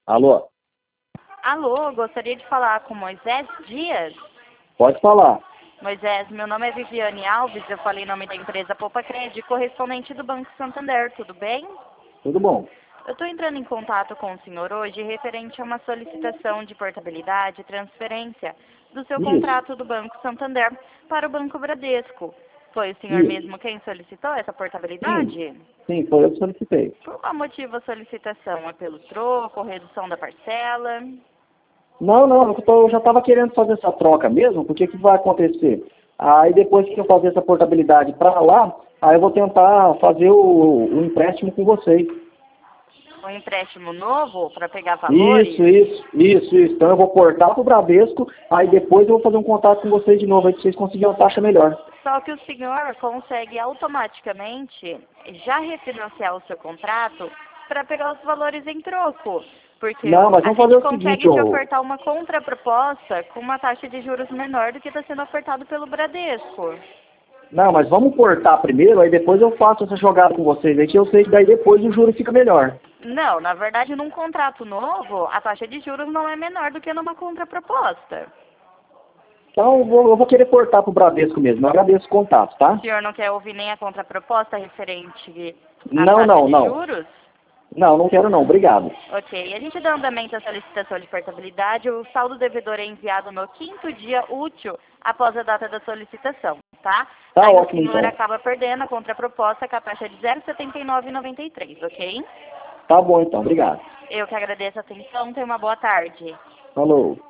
Alô? Alô, gostaria de falar com Moisés Dias. Pode falar. Moisés, meu nome é Viviane Alves, eu falei em nome da empresa Poupa Cred, correspondente do Banco Santander, tudo bem? Tudo bom? Eu estou entrando em contato com o senhor hoje referente a uma solicitação de portabilidade e transferência do seu Isso, contrato do Banco Santander para o Banco Bradesco. Foi o senhor isso. mesmo quem solicitou essa Sim, portabilidade? sim, foi eu que solicitei. Por qual motivo a solicitação? É pelo troco, redução da parcela? Não, eu já estava querendo fazer essa troca mesmo, porque o que vai acontecer? Aí depois que eu fazer essa portabilidade para lá, aí eu vou tentar fazer o empréstimo com vocês. Um empréstimo novo para pegar Isso, valores? isso, isso, isso. Então eu vou portar para o Bradesco, aí depois eu vou fazer um contato com vocês de novo, aí para vocês conseguirem uma taxa melhor. Só que o senhor consegue automaticamente já refinanciar o seu contrato para pegar os valores em troco. Porque Não, mas a vamos fazer gente o seguinte, consegue te ô. ofertar uma contraproposta com uma taxa de juros menor do que está sendo ofertado pelo Bradesco. Não, mas vamos portar primeiro, aí depois eu faço essa jogada com vocês aí, que eu sei que daí depois o juro fica melhor. Não, na verdade, num contrato novo, a taxa de juros não é menor do que numa contraproposta. Então eu vou querer portar pro Bradesco mesmo, eu agradeço o contato, O tá? senhor não quer ouvir nem a contraproposta referente à Não, taxa não, de não. juros? Não quero não, obrigado. Ok, a gente dá andamento à solicitação de portabilidade. O saldo devedor é enviado no 5º dia útil após a data da solicitação, tá? Tá Aí o ótimo senhor então. acaba perdendo a contraproposta com a taxa de 0,7993, ok? Tá bom então, obrigado. Eu que agradeço a atenção, tenha uma boa tarde. Falou.